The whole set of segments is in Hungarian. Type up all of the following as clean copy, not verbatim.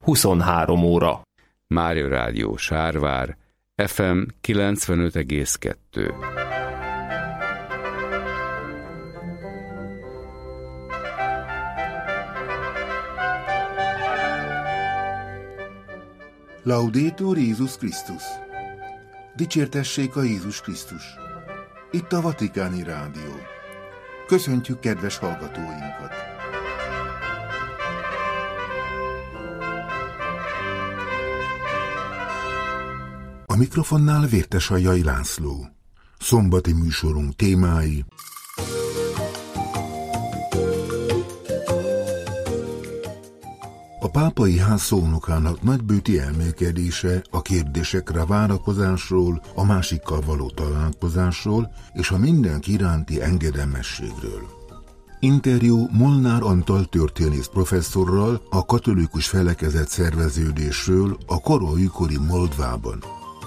23 óra. Mária Rádió Sárvár, FM 95,2. Laudetur Jézus Krisztus! Dicsértessék a Jézus Krisztus! Itt a Vatikáni Rádió. Köszöntjük kedves hallgatóinkat! A mikrofonnál Vértesajjai László. Szombati műsorunk témái: a pápai ház szónokának nagybőti elmélkedése a kérdésekre várakozásról, a másikkal való találkozásról és a mindenki iránti engedelmességről. Interjú Molnár Antal történész professzorral a katolikus felekezet szerveződésről a kora-újkori Moldvában.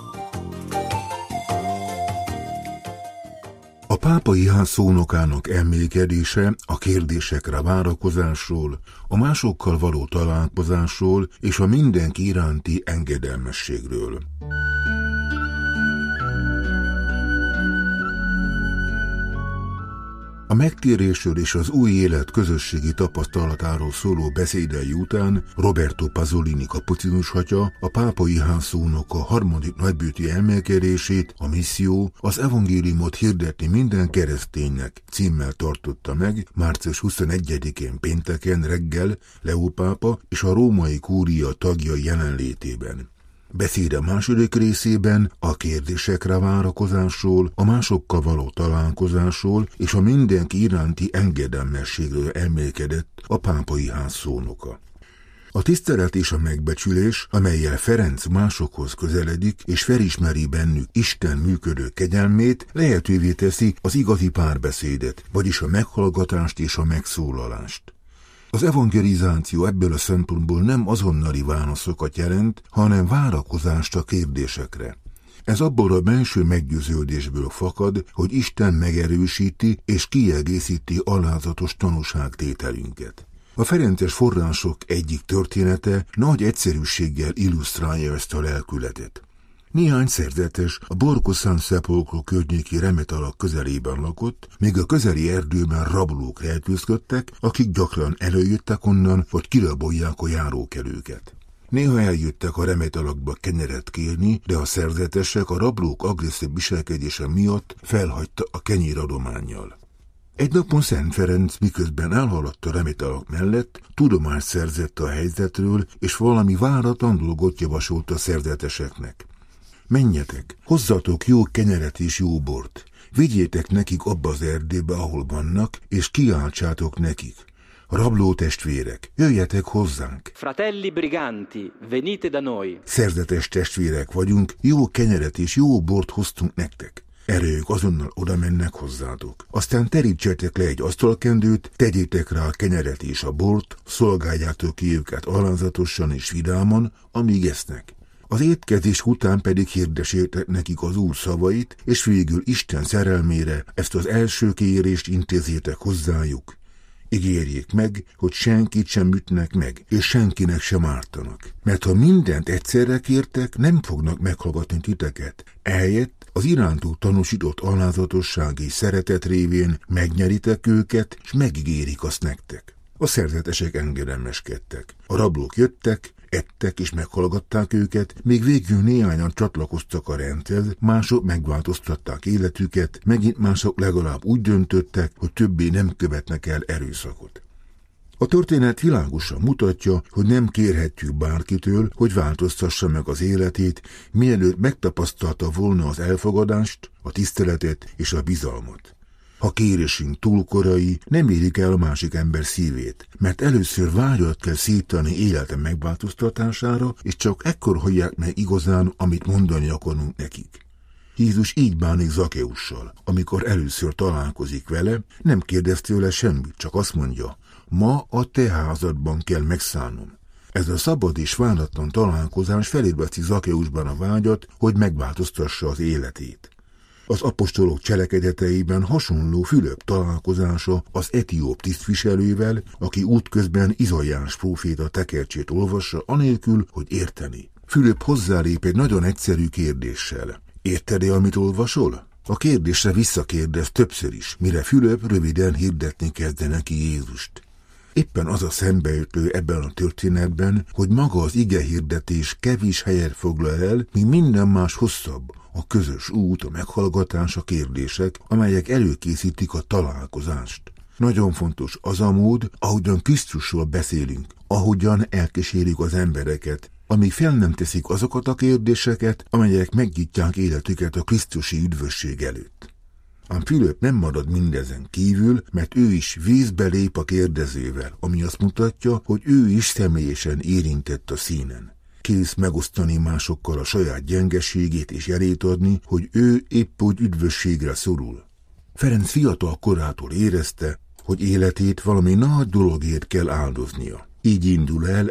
A pápai ház szónokának elmélkedése a kérdésekre várakozásról, a másokkal való találkozásról és a mindenki iránti engedelmességről. A megtérésről és az új élet közösségi tapasztalatáról szóló beszédei után Roberto Pasolini kapucinus atya a pápai ház szónoka harmadik nagybőti elmélkedését, a misszió, az evangéliumot hirdetni minden kereszténynek címmel tartotta meg március 21-én pénteken reggel Leó pápa és a római kúria tagjai jelenlétében. Beszéde második részében a kérdésekre várakozásról, a másokkal való találkozásról és a mindenki iránti engedelmességről elmélkedett a pápai ház szónoka. A tisztelet és a megbecsülés, amellyel Ferenc másokhoz közeledik és felismeri bennük Isten működő kegyelmét, lehetővé teszi az igazi párbeszédet, vagyis a meghallgatást és a megszólalást. Az evangelizáció ebből a szempontból nem azonnali válaszokat jelent, hanem várakozást a kérdésekre. Ez abból a belső meggyőződésből fakad, hogy Isten megerősíti és kiegészíti alázatos tanúságtételünket. A ferences források egyik története nagy egyszerűséggel illusztrálja ezt a lelkületet. Néhány szerzetes a Borgo San Sepolcro környéki remetalak közelében lakott, míg a közeli erdőben rablók rejtőzködtek, akik gyakran előjöttek onnan, hogy kirabolják a járókelőket. Néha eljöttek a remetalakba kenyeret kérni, de a szerzetesek a rablók agresszív viselkedése miatt felhagyta a kenyéradománnyal. Egy napon Szent Ferenc, miközben elhaladt a remetalak mellett, tudomást szerzett a helyzetről, és valami váratlan dolgot javasolt a szerzeteseknek. Menjetek, hozzatok jó kenyeret és jó bort, vigyétek nekik abba az erdőbe, ahol vannak, és kiáltsátok nekik: rabló testvérek, jöjjetek hozzánk! Fratelli briganti, venite da noi! Szerzetes testvérek vagyunk, jó kenyeret és jó bort hoztunk nektek. Erre ők azonnal oda mennek hozzátok. Aztán terítsetek le egy asztalkendőt, tegyétek rá a kenyeret és a bort, szolgáljátok ki őket alázatosan és vidáman, amíg esznek. Az étkezés után pedig hirdesétek nekik az Úr szavait, és végül Isten szerelmére ezt az első kérést intézzétek hozzájuk. Ígérjék meg, hogy senkit sem ütnek meg, és senkinek sem ártanak. Mert ha mindent egyszerre kértek, nem fognak meghallgatni titeket. Ehelyett az irántuk tanúsított alázatosság és szeretet révén megnyeritek őket, és megígérik azt nektek. A szerzetesek engedelmeskedtek. A rablók jöttek, ettek és meghallgatták őket, még végül néhányan csatlakoztak a rendhez, mások megváltoztatták életüket, megint mások legalább úgy döntöttek, hogy többé nem követnek el erőszakot. A történet világosan mutatja, hogy nem kérhetjük bárkitől, hogy változtassa meg az életét, mielőtt megtapasztalta volna az elfogadást, a tiszteletet és a bizalmat. Ha kérésünk túl korai, nem érik el a másik ember szívét, mert először vágyat kell szítani élete megváltoztatására, és csak ekkor hallják meg igazán, amit mondani akarunk nekik. Jézus így bánik Zakeussal, amikor először találkozik vele, nem kérdez tőle semmit, csak azt mondja: ma a te házadban kell megszállnom. Ez a szabad és váratlan találkozás felébreszti Zakeusban a vágyat, hogy megváltoztassa az életét. Az apostolok cselekedeteiben hasonló Fülöp találkozása az etióp tisztviselővel, aki útközben Izaiás próféta tekercsét olvassa, anélkül, hogy érteni. Fülöp hozzálép egy nagyon egyszerű kérdéssel. Érted-e, amit olvasol? A kérdésre visszakérdez többször is, mire Fülöp röviden hirdetni kezdte neki Jézust. Éppen az a szembeütő ebben a történetben, hogy maga az igehirdetés kevés helyet foglal el, míg minden más hosszabb, a közös út, a meghallgatás, a kérdések, amelyek előkészítik a találkozást. Nagyon fontos az a mód, ahogyan Krisztusról beszélünk, ahogyan elkísérjük az embereket, amíg fel nem teszik azokat a kérdéseket, amelyek megnyitják életüket a krisztusi üdvösség előtt. Ám Fülöp nem marad mindezen kívül, mert ő is vízbe lép a kérdezővel, ami azt mutatja, hogy ő is személyesen érintett a színen. Kész megosztani másokkal a saját gyengeségét és jelét adni, hogy ő épp úgy üdvösségre szorul. Ferenc fiatal korától érezte, hogy életét valami nagy dologért kell áldoznia. Így indul el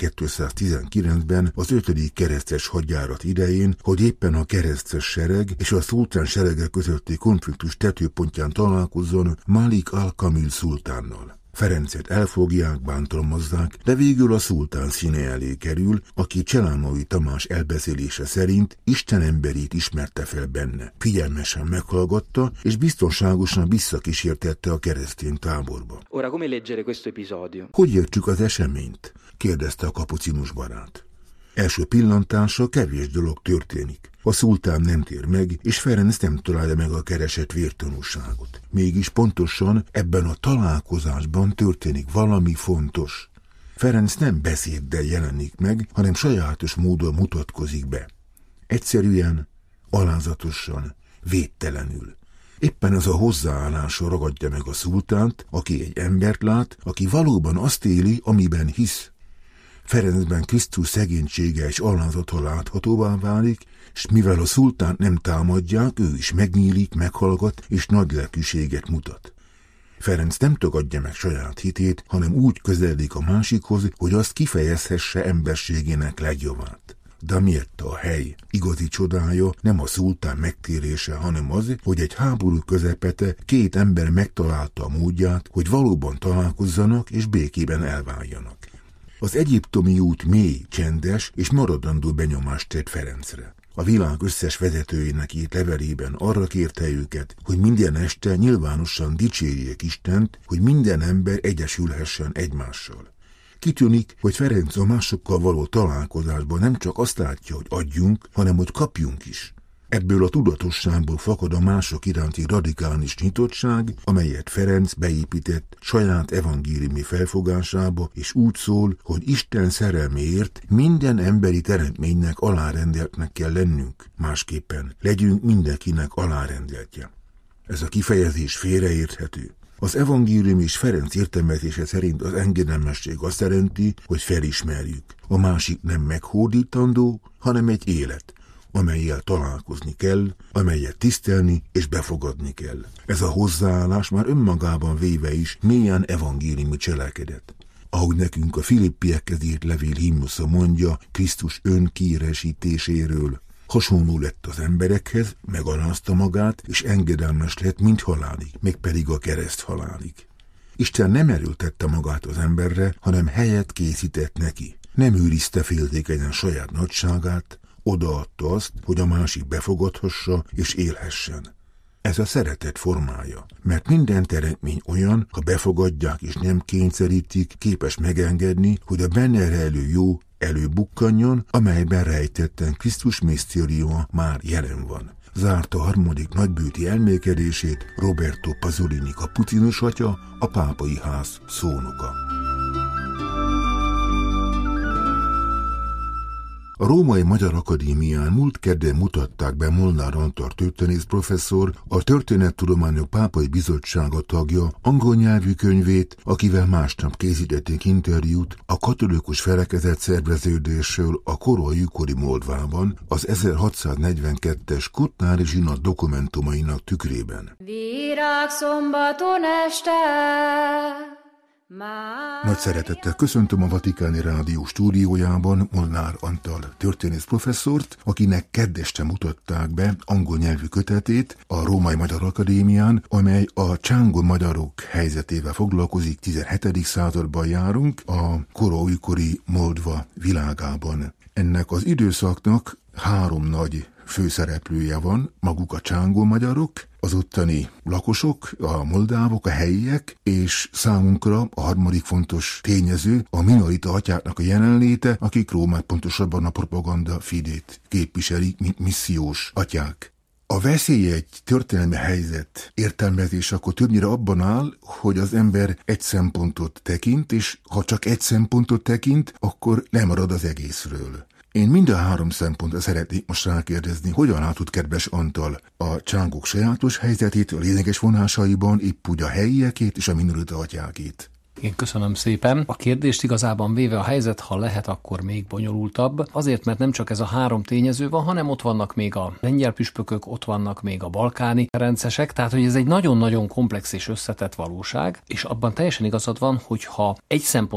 1219-ben az 5. keresztes hadjárat idején, hogy éppen a keresztes sereg és a szultán serege közötti konfliktus tetőpontján találkozzon Malik al-Kamil szultánnal. Ferencet elfogják, bántalmazzák, de végül a szultán színe elé kerül, aki Cselámai Tamás elbeszélése szerint Isten emberét ismerte fel benne. Figyelmesen meghallgatta, és biztonságosan visszakísértette a keresztény táborba. Ora, come leggere questo episodio? Hogy értsük az eseményt? Kérdezte a kapucinus barát. Első pillantásra kevés dolog történik. A szultán nem tér meg, és Ferenc nem találja meg a keresett vértanúságot. Mégis pontosan ebben a találkozásban történik valami fontos. Ferenc nem beszéddel jelenik meg, hanem sajátos módon mutatkozik be. Egyszerűen, alázatosan, védtelenül. Éppen az a hozzáállása ragadja meg a szultánt, aki egy embert lát, aki valóban azt éli, amiben hisz. Ferencben Krisztus szegénysége és alázata láthatóvá válik, és mivel a szultánt nem támadják, ő is megnyílik, meghallgat és nagy lelkűséget mutat. Ferenc nem tagadja meg saját hitét, hanem úgy közeledik a másikhoz, hogy azt kifejezhesse emberségének legjavát. Damietta, a hely igazi csodája nem a szultán megtérése, hanem az, hogy egy háború közepete 2 ember megtalálta a módját, hogy valóban találkozzanak és békében elváljanak. Az egyiptomi út mély, csendes és maradandó benyomást tett Ferencre. A világ összes vezetőjének írt levelében arra kérte őket, hogy minden este nyilvánosan dicsérjék Istent, hogy minden ember egyesülhessen egymással. Kitűnik, hogy Ferenc a másokkal való találkozásban nem csak azt látja, hogy adjunk, hanem hogy kapjunk is. Ebből a tudatosságból fakad a mások iránti radikális nyitottság, amelyet Ferenc beépített saját evangéliumi felfogásába, és úgy szól, hogy Isten szerelméért minden emberi teremtménynek alárendeltnek kell lennünk, másképpen legyünk mindenkinek alárendeltje. Ez a kifejezés félreérthető. Az evangélium és Ferenc értelmezése szerint az engedelmesség azt jelenti, hogy felismerjük. A másik nem meghódítandó, hanem egy élet, amellyel találkozni kell, amelyet tisztelni és befogadni kell. Ez a hozzáállás már önmagában véve is mélyen evangéliumi cselekedet. Ahogy nekünk a Filippiekhez írt levél himnusza mondja Krisztus önkiíresítéséről, hasonló lett az emberekhez, megalázta magát, és engedelmes lett mind halálig, mégpedig a kereszt halálig. Isten nem erőltette magát az emberre, hanem helyet készített neki. Nem őrizte féltékenyen saját nagyságát, odaadta azt, hogy a másik befogadhassa és élhessen. Ez a szeretet formája, mert minden teremtmény olyan, ha befogadják és nem kényszerítik, képes megengedni, hogy a benne rejlő jó előbukkanjon, amelyben rejtetten Krisztus misztériuma már jelen van. Zárta a 3. nagybőti elmélkedését Roberto Pasolini kapucinus atya, a pápai ház szónoka. A Római Magyar Akadémián múlt kedden mutatták be Molnár Antal történész professzor, a Történettudományok Pápai Bizottsága tagja angol nyelvű könyvét, akivel másnap készítették interjút a katolikus felekezet szerveződésről a korolykori Moldvában az 1642-es Kutnári zsinat dokumentumainak tükrében. Virágszombaton este Nagy szeretettel köszöntöm a Vatikáni Rádió stúdiójában Molnár Antal történész professzort, akinek kedden mutatták be angol nyelvű kötetét a Római Magyar Akadémián, amely a csángó magyarok helyzetével foglalkozik. 17. században járunk a kora-újkori Moldva világában. Ennek az időszaknak 3 nagy főszereplője van, maguk a csángó magyarok, az ottani lakosok, a moldávok, a helyiek, és számunkra a harmadik fontos tényező a minorita atyáknak a jelenléte, akik Rómát, pontosabban a propaganda fidét képviselik, mint missziós atyák. A veszély egy történelmi helyzet értelmezés akkor többnyire abban áll, hogy az ember egy szempontot tekint, és ha csak egy szempontot tekint, akkor lemarad az egészről. Én mind a 3 szempontra szeretnék most rákérdezni, hogyan látod, kedves Antal, a csángók sajátos helyzetét, a lényeges vonásaiban, épp úgy a helyiekét és a minorita atyákét. Én köszönöm szépen. A kérdést igazában véve a helyzet, ha lehet, akkor még bonyolultabb. Azért, mert nem csak ez a 3 tényező van, hanem ott vannak még a lengyel püspökök, ott vannak még a balkáni ferencesek, tehát hogy ez egy nagyon-nagyon komplex és összetett valóság, és abban teljesen igazad van, hogyha egy szempont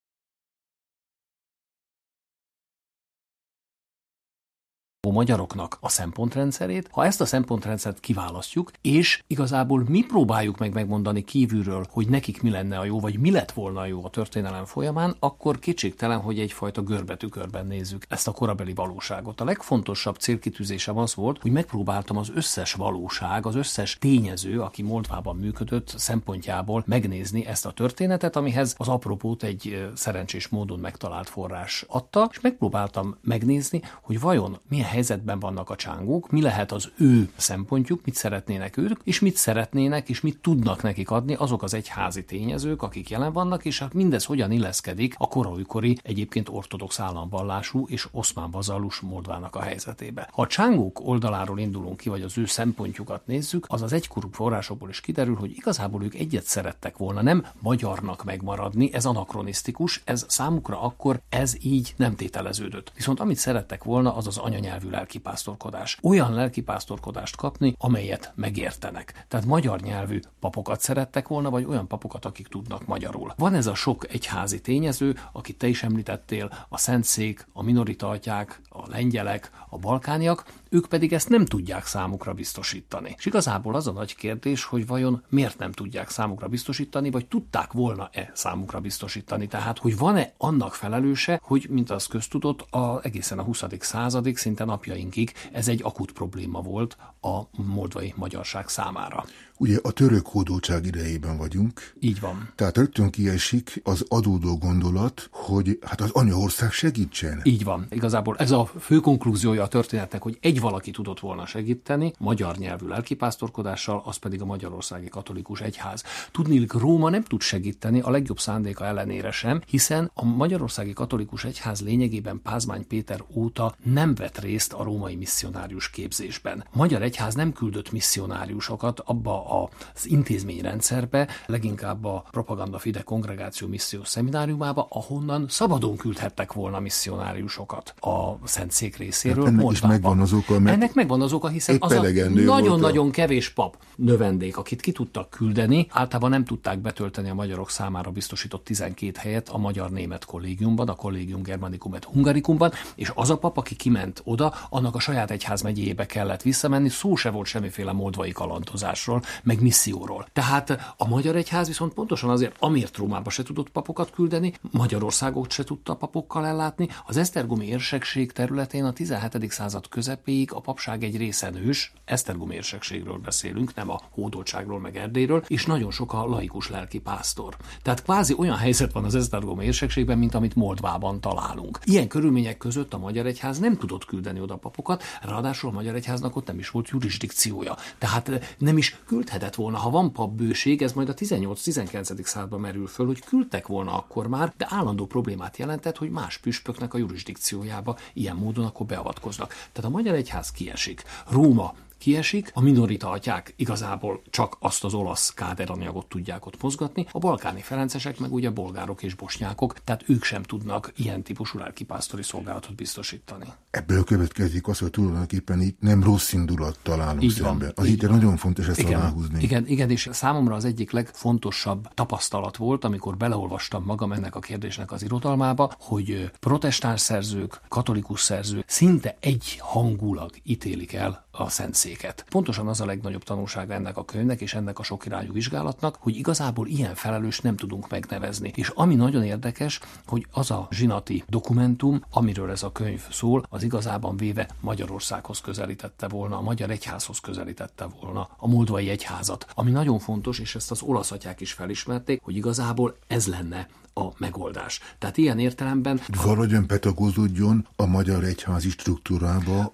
magyaroknak a szempontrendszerét, ha ezt a szempontrendszert kiválasztjuk, és igazából mi próbáljuk megmondani kívülről, hogy nekik mi lenne a jó, vagy mi lett volna a jó a történelem folyamán, akkor kétségtelen, hogy egyfajta görbetükörben nézzük ezt a korabeli valóságot. A legfontosabb célkitűzésem az volt, hogy megpróbáltam az összes valóság, az összes tényező, aki Moldvában működött, szempontjából megnézni ezt a történetet, amihez az apropót egy szerencsés módon megtalált forrás adta, és megpróbáltam megnézni, hogy vajon milyen helyzetben vannak a csángók, mi lehet az ő szempontjuk, mit szeretnének ők, és mit szeretnének, és mit tudnak nekik adni azok az egyházi tényezők, akik jelen vannak, és mindez hogyan illeszkedik a kora-újkori, egyébként ortodox államvallású és oszmán vazallus Moldvának a helyzetébe. Ha a csángók oldaláról indulunk ki, vagy az ő szempontjukat nézzük, az az egykorú forrásokból is kiderül, hogy igazából ők egyet szerettek volna, nem magyarnak megmaradni, ez anakronisztikus, ez számukra akkor ez így nem tételeződött. Viszont amit szerettek volna, az az anyanyelvű lelkipásztorkodás. Olyan lelkipásztorkodást kapni, amelyet megértenek. Tehát magyar nyelvű papokat szerettek volna, vagy olyan papokat, akik tudnak magyarul. Van ez a sok egyházi tényező, akit te is említettél, a szentszék, a minorita atyák, a lengyelek, a balkániak, ők pedig ezt nem tudják számukra biztosítani. És igazából az a nagy kérdés, hogy vajon miért nem tudják számukra biztosítani, vagy tudták volna-e számukra biztosítani. Tehát, hogy van-e annak felelőse, hogy, mint az köztudott, egészen a 20. századig, szinte napjainkig ez egy akut probléma volt a moldvai magyarság számára. Ugye a török hódoltság idejében vagyunk. Így van. Tehát rögtön kiesik az adódó gondolat, hogy hát az anyaország segítsen. Így van. Igazából ez a fő konklúziója a történetnek, hogy egy valaki tudott volna segíteni, magyar nyelvű lelkipásztorkodással, az pedig a Magyarországi Katolikus Egyház. Tudniillik, Róma nem tud segíteni a legjobb szándéka ellenére sem, hiszen a Magyarországi Katolikus Egyház lényegében Pázmány Péter óta nem vett részt a római misszionárius képzésben. A Magyar Egyház nem küldött misszionáriusokat abba az intézményrendszerbe, leginkább a Propaganda Fide Kongregáció missziós szemináriumába, ahonnan szabadon küldhettek volna misszionáriusokat a Szentszék részéről. Ennek is megvan az oka, ennek megvan az oka, hiszen az a nagyon-nagyon kevés pap növendék, akit ki tudtak küldeni, általában nem tudták betölteni a magyarok számára biztosított 12 helyet a magyar-német kollégiumban, a Collegium Germanicum et Hungaricumban, és az a pap, aki kiment oda, annak a saját egyházmegyéjébe kellett visszamenni, szó se volt semmiféle moldvai kalandozásról, meg misszióról. Tehát a Magyar Egyház viszont pontosan azért, amiért Rómába se tudott papokat küldeni, Magyarországot se tudta papokkal ellátni, az esztergomi érsekség területén a 17. század közepéig a papság egy része nős, esztergomi érsekségről beszélünk, nem a hódoltságról meg Erdélyről, és nagyon sok a laikus lelkipásztor. Tehát kvázi olyan helyzet van az esztergomi érsekségben, mint amit Moldvában találunk. Ilyen körülmények között a Magyar Egyház nem tudott küldeni oda papokat, ráadásul a Magyar Egyháznak ott nem is volt jurisdikciója. Tehát nem is küldhetett volna, ha van papbőség, ez majd a 18-19. században merül föl, hogy küldtek volna akkor már, de állandó problémát jelentett, hogy más püspöknek a jurisdikciójába ilyen módon akkor beavatkoznak. Tehát a Magyar Egyház kiesik. Róma kiesik, a minorita atyák igazából csak azt az olasz káderanyagot tudják ott mozgatni, a balkáni ferencesek meg ugye bolgárok és bosnyákok, tehát ők sem tudnak ilyen típusú lelkipásztori szolgálatot biztosítani. Ebből következik az, hogy tulajdonképpen itt nem rossz indulattal állunk szemben. Az itt nagyon fontos ezt aláhúzni. Igen, és számomra az egyik legfontosabb tapasztalat volt, amikor beleolvastam magam ennek a kérdésnek az irodalmába, hogy protestáns szerzők, katolikus szerzők szinte egyhangulag ítélik el a Szentszéket. Pontosan az a legnagyobb tanulsága ennek a könyvnek és ennek a sokirányú vizsgálatnak, hogy igazából ilyen felelős nem tudunk megnevezni. És ami nagyon érdekes, hogy az a zsinati dokumentum, amiről ez a könyv szól, az igazában véve Magyarországhoz közelítette volna, a magyar egyházhoz közelítette volna a moldvai egyházat. Ami nagyon fontos, és ezt az olasz atyák is felismerték, hogy igazából ez lenne a megoldás. Tehát ilyen értelemben... Valahogyan pedagózódjon a magyar egyházi struktúrába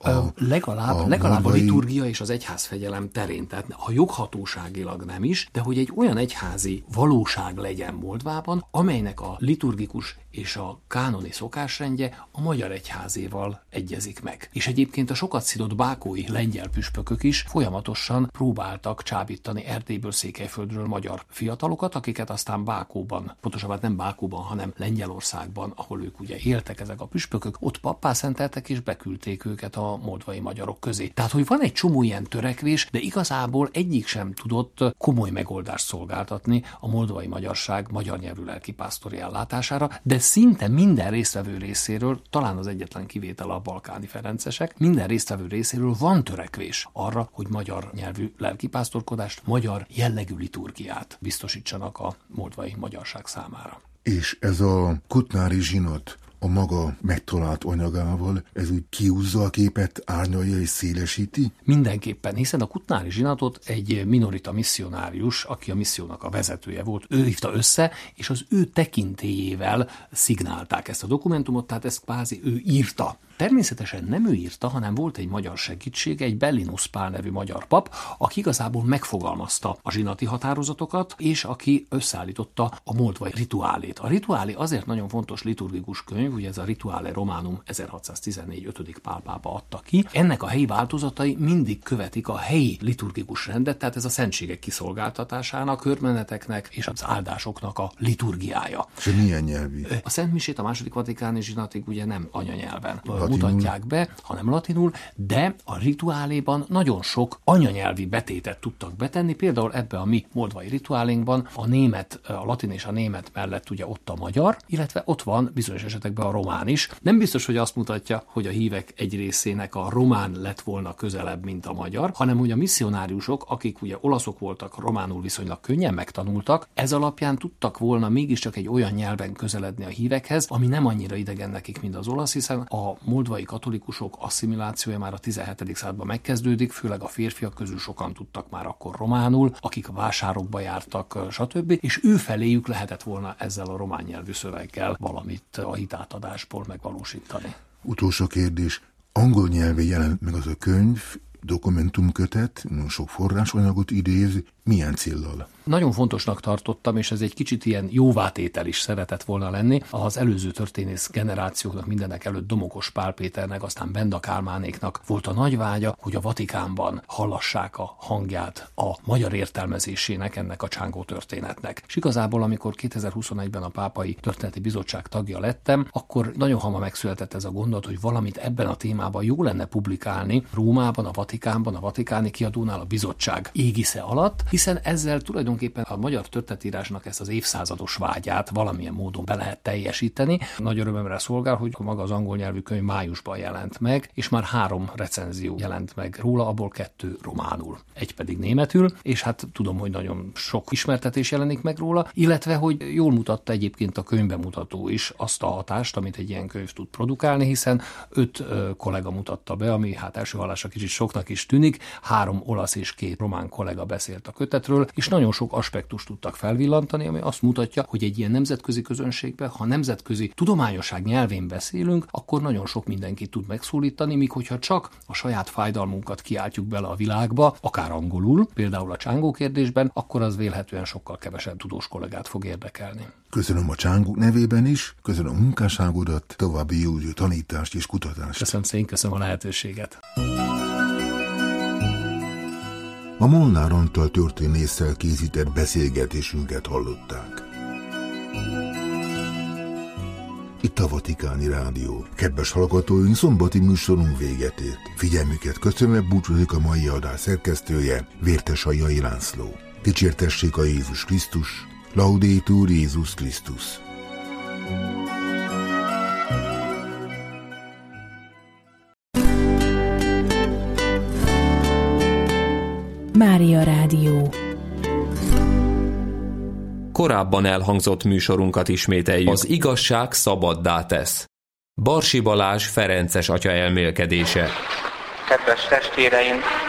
legalább a liturgia és az egyházfegyelem terén. Tehát ha joghatóságilag nem is, de hogy egy olyan egyházi valóság legyen Moldvában, amelynek a liturgikus és a kánoni szokásrendje a magyar egyházéval egyezik meg. És egyébként a sokat szidott bákói lengyel püspökök is folyamatosan próbáltak csábítani Erdélyből, Székelyföldről magyar fiatalokat, akiket aztán Bákóban, pontosabban nem Bákóban, hanem Lengyelországban, ahol ők ugye éltek ezek a püspökök, ott pappá szenteltek és beküldték őket a moldvai magyarok közé. Tehát, hogy van egy csomó ilyen törekvés, de igazából egyik sem tudott komoly megoldást szolgáltatni a moldvai magyarság magyar nyelvű lelkipásztori ellátására, de szinte minden résztvevő részéről, talán az egyetlen kivétel a balkáni ferencesek, minden résztvevő részéről van törekvés arra, hogy magyar nyelvű lelkipásztorkodást, magyar jellegű liturgiát biztosítsanak a moldvai magyarság számára. És ez a kutnári zsinat a maga megtalált anyagával, ez úgy kiúzza a képet, árnyalja és szélesíti? Mindenképpen, hiszen a kutnári zsinatot egy minorita misszionárius, aki a missziónak a vezetője volt, ő hívta össze, és az ő tekintélyével szignálták ezt a dokumentumot, tehát ezt kvázi ő írta. Természetesen nem ő írta, hanem volt egy magyar segítsége, egy Bellinus Pál nevű magyar pap, aki igazából megfogalmazta a zsinati határozatokat, és aki összeállította a moldvai rituálét. A rituálé azért nagyon fontos liturgikus könyv, ugye ez a Rituale Romanum 1614. 5. Pál pápa adta ki. Ennek a helyi változatai mindig követik a helyi liturgikus rendet, tehát ez a szentségek kiszolgáltatásának, körmeneteknek és az áldásoknak a liturgiája. És milyen nyelvű? A Szentmisét a második vatikáni zsinatig ugye nem anyanyelven mutatják be, hanem latinul, de a rituáléban nagyon sok anyanyelvi betétet tudtak betenni, például ebbe a mi moldvai rituálénkban a német, a latin és a német mellett ugye ott a magyar, illetve ott van bizonyos esetekben a román is. Nem biztos, hogy azt mutatja, hogy a hívek egy részének a román lett volna közelebb, mint a magyar, hanem hogy a misszionáriusok, akik ugye olaszok voltak, románul viszonylag könnyen megtanultak, ez alapján tudtak volna mégiscsak egy olyan nyelven közeledni a hívekhez, ami nem annyira idegen nekik, mint az olasz, hiszen a moldvai katolikusok asszimilációja már a 17. században megkezdődik, főleg a férfiak közül sokan tudtak már akkor románul, akik a vásárokba jártak, stb. És ő feléjük lehetett volna ezzel a román nyelvű szöveggel valamit a hitátadásból megvalósítani. Utolsó kérdés. Angol nyelven jelent meg az a könyv, dokumentumkötet, sok forrásanyagot idéz, milyen céllal? Nagyon fontosnak tartottam, és ez egy kicsit ilyen jóvátétel is szeretett volna lenni. Az előző történész generációknak, mindenek előtt Domokos Pál Péternek, aztán Benda Kálmánéknak volt a nagy vágya, hogy a Vatikánban hallassák a hangját a magyar értelmezésének, ennek a csángó történetnek. És igazából, amikor 2021-ben a Pápai Történeti Bizottság tagja lettem, akkor nagyon hamar megszületett ez a gondolat, hogy valamit ebben a témában jó lenne publikálni Rómában, a Vatikánban, a vatikáni kiadónál, a bizottság égisze alatt, hiszen ezzel tulajdonképpen a magyar történetírásnak ezt az évszázados vágyát valamilyen módon be lehet teljesíteni. Nagy örömömre szolgál, hogy maga az angol nyelvű könyv májusban jelent meg, és már 3 recenzió jelent meg róla, abból 2 románul, egy pedig németül, és hát tudom, hogy nagyon sok ismertetés jelenik meg róla, illetve, hogy jól mutatta egyébként a könyvbemutató is azt a hatást, amit egy ilyen könyv tud produkálni, hiszen 5 kollega mutatta be, ami hát első hallásra kicsit soknak is tűnik, 3 olasz és 2 román kollega beszélt a kötetről, és nagyon sok aspektust tudtak felvillantani, ami azt mutatja, hogy egy ilyen nemzetközi közönségben, ha nemzetközi tudományosság nyelvén beszélünk, akkor nagyon sok mindenkit tud megszólítani, míg hogyha csak a saját fájdalmunkat kiáltjuk bele a világba, akár angolul, például a csángó kérdésben, akkor az vélhetően sokkal kevesebb tudós kollégát fog érdekelni. Köszönöm a csángók nevében is, köszönöm a munkásságodat, további jó tanítást és kutatást. Köszönöm szépen, köszönöm a lehetőséget. A Molnár Antal történésszel készített beszélgetésünket hallották. Itt a Vatikáni Rádió. Kedves hallgatóink, szombati műsorunk véget ért. Figyelmüket köszönve búcsúzik a mai adás szerkesztője, Vértesajai László. Dicsértessék a Jézus Krisztus, Laudetur Jézus Krisztus. Mária Rádió. Korábban elhangzott műsorunkat ismételjük. Az igazság szabaddá tesz. Barsi Balázs ferences atya elmélkedése. Kedves testvéreim,